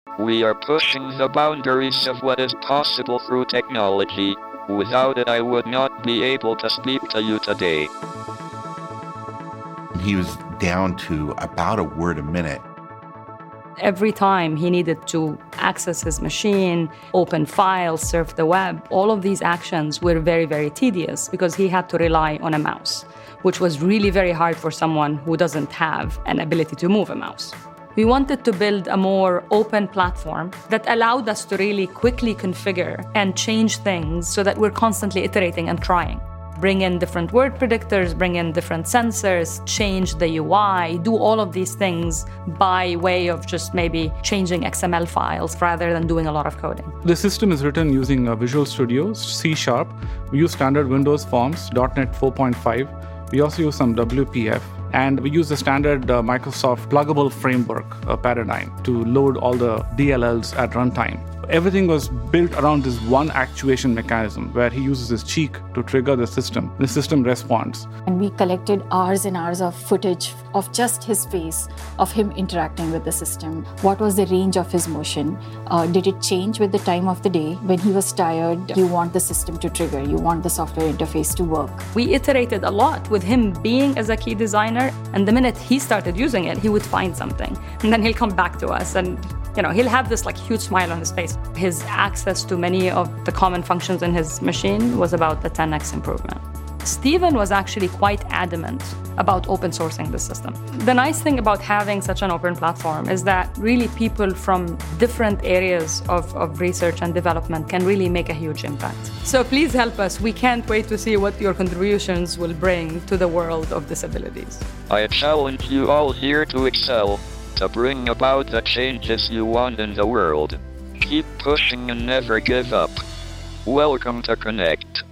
We are pushing the boundaries of what is possible through technology. Without it, I would not be able to speak to you today. He was down to about a word a minute. Every time he needed to access his machine, open files, surf the web, all of these actions were very, very tedious because he had to rely on a mouse, which was really very hard for someone who doesn't have an ability to move a mouse. We wanted to build a more open platform that allowed us to really quickly configure and change things so that we're constantly iterating and trying. Bring in different word predictors, bring in different sensors, change the UI, do all of these things by way of just maybe changing XML files rather than doing a lot of coding. The system is written using Visual Studio, C#. We use standard Windows forms, .NET 4.5. We also use some WPF. And we use the standard Microsoft pluggable framework paradigm to load all the DLLs at runtime. Everything was built around this one actuation mechanism where he uses his cheek to trigger the system. The system responds. And we collected hours and hours of footage of just his face, of him interacting with the system. What was the range of his motion? Did it change with the time of the day? When he was tired, you want the system to trigger. You want the software interface to work. We iterated a lot with him being as a key designer. And the minute he started using it, he would find something. And then he'll come back to us and he'll have this huge smile on his face. His access to many of the common functions in his machine was about a 10x improvement. Stephen was actually quite adamant about open sourcing the system. The nice thing about having such an open platform is that really people from different areas of research and development can really make a huge impact. So please help us. We can't wait to see what your contributions will bring to the world of disabilities. I challenge you all here to excel, to bring about the changes you want in the world. Keep pushing and never give up. Welcome to Connect.